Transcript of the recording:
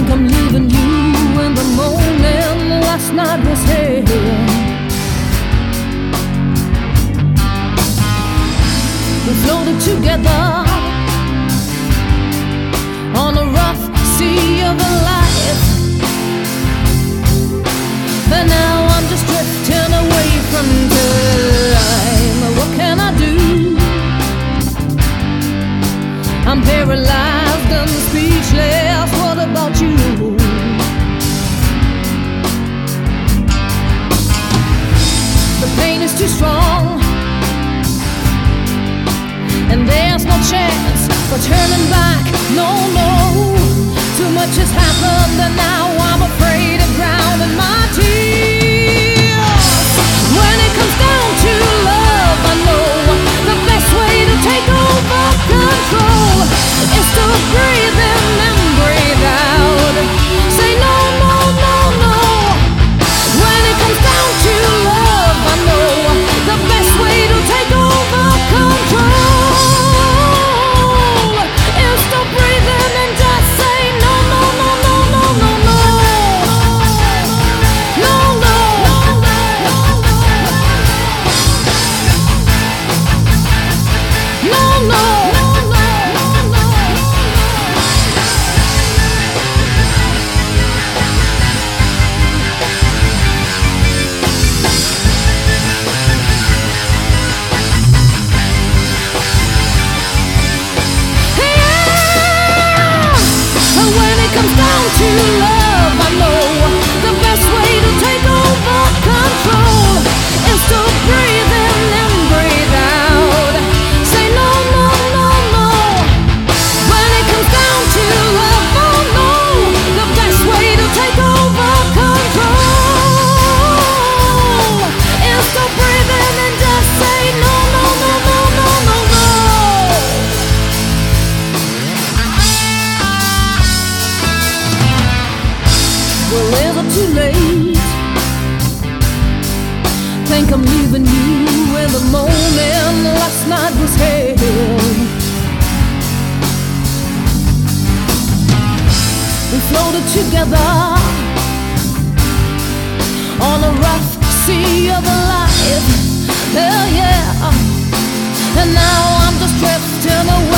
Think I'm leaving you in the morning. Last night was hell. We floated together on a rough sea of a life, but now I'm just drifting away from time. What can I do? I'm paralyzed and speechless. What about you? The pain is too strong, and there's no chance for turning back. No, no. Too much has happened, and now I'm afraid of drowning my tears. When it comes down to love, I know the best way to take over control is to breathe in and breathe out. Say no, no, no, no. When it comes down to love, I know the best way to take over control is to breathe in and just say no, no, no, no, no, no, no. No, no. No, no. Comes down to love, I know the best way to take over control is to breathe in and breathe out. Say no, no, no, no. When it comes down to love, I know the best way to take over control is to breathe in and just say no, no, no, no, no, no, no. Well, is it too late? Think I'm leaving you in the morning. Last night was hell. We floated together on a rough sea of life. Hell yeah. And now I'm just drifting away.